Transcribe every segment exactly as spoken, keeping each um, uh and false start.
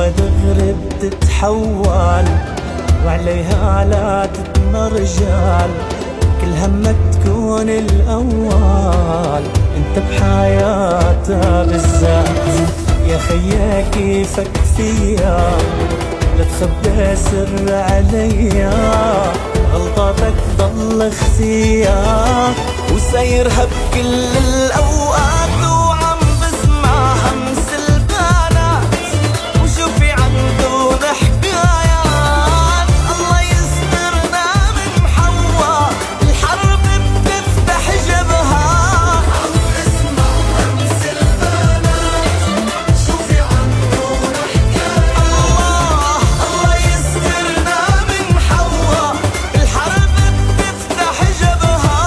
هو دغري بتتحول وعليها لا تتمرجال، كل همك تكون الأول انت بحياتها بالذات. يا خيا كيفك فيا لا تخبي سر عليا، غلطاتك ضل خفيا وسايرها بكل الأوقات، وعم بسمع همس البنات وشوفي عندون حكايات. الله يسترنا من حوا الحرب بتفتح جبهة، عم بسمع همس البنات شوفي عندون حكايات. الله الله يسترنا من حوا الحرب بتفتح جبهة.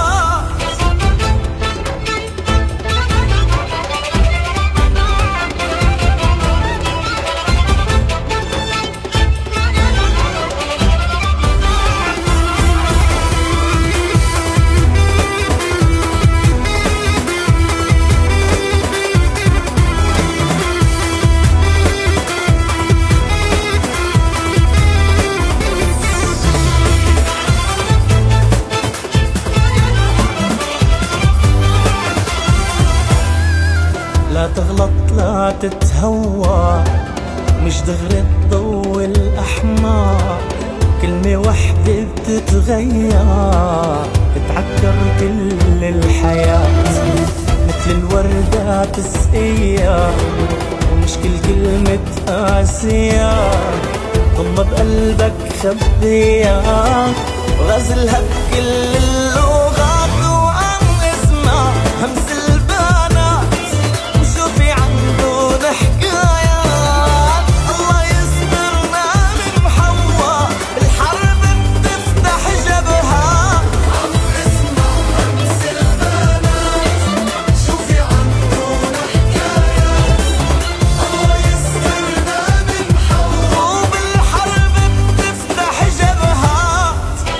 لا تغلط لا تتهوى، مش دغري تضوي الأحمر، كلمة وحدة بتتغير بتعكر كل الحياة. مثل الوردة تسقيها ومش كل كلمة قاسية، ضمها بقلبك خبيها وغزلها بكل اللغات، وعم اسمع همس البنات وشوفي عندون حكايات. الله يسترنا من حوا الحرب بتفتح جبهة، عم اسمع همس البنات شوفي عندون حكايات. الله يسترنا من حوا وبالحرب بتفتح جبهات.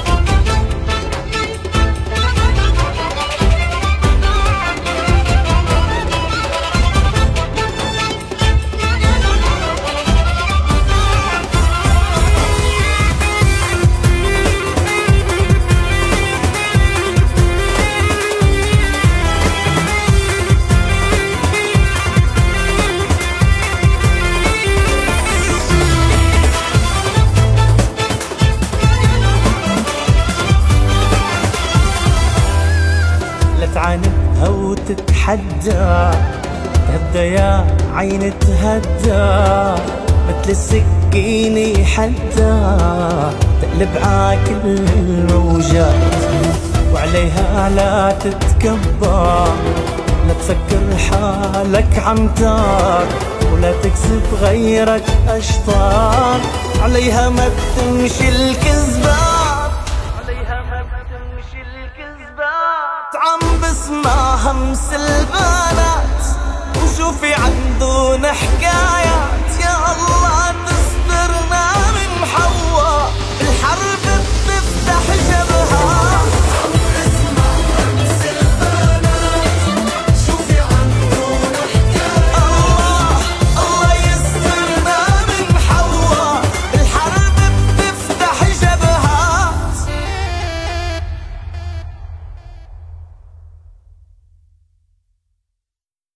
لا تعاندها وتتحدى، تهدى يا عين تهدى، مثل السكينة حدى تقلب عاكل الموجات. وعليها لا تتكبر، لا تفكر حالك عمتار، ولا تكسب غيرك أشطار. عليها ما بتمشي الكذبات، عليها ما بتمشي الكذبات. عم بسمع همس البنات وشوفي عندون